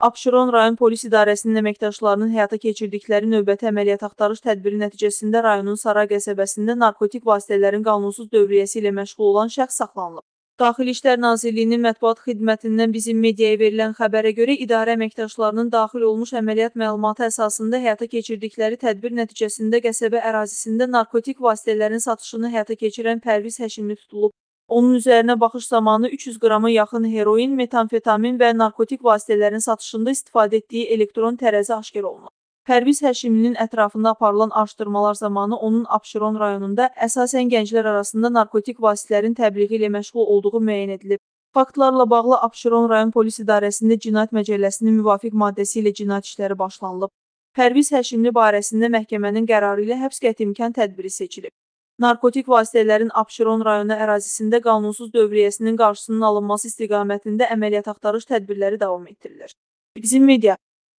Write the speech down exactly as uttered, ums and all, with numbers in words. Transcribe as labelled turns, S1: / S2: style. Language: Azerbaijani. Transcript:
S1: Abşeron rayon polis idarəsinin əməkdaşlarının həyata keçirdikləri növbəti əməliyyat axtarış tədbiri nəticəsində rayonun Saray qəsəbəsində narkotik vasitələrin qanunsuz dövriyyəsi ilə məşğul olan şəxs saxlanılıb. Daxili İşlər Nazirliyinin mətbuat xidmətindən bizim mediaya verilən xəbərə görə idarə əməkdaşlarının daxil olmuş əməliyyat məlumatı əsasında həyata keçirdikləri tədbir nəticəsində qəsəbə ərazisində narkotik vasitələrin satışını həyata keçirən Pərviz Həşimli tutulub. Onun üzərinə baxış zamanı üç yüz qrama yaxın heroin, metamfetamin və narkotik vasitələrin satışında istifadə etdiyi elektron tərəzi aşkar olunub. Pərviz Həşimlinin ətrafında aparılan araşdırmalar zamanı onun Abşeron rayonunda əsasən gənclər arasında narkotik vasitələrin təbliği ilə məşğul olduğu müəyyən edilib. Faktlarla bağlı Abşeron rayon polis idarəsində Cinayət Məcəlləsinin müvafiq maddəsi ilə cinayət işləri başlanılıb. Pərviz Həşimli barəsində məhkəmənin qərarı ilə həbs qəti imkan tədbiri seçilib. Narkotik vasitələrin Abşeron rayonu ərazisində qanunsuz dövriyyəsinin qarşısının alınması istiqamətində əməliyyat axtarış tədbirləri davam etdirilir. Bizim media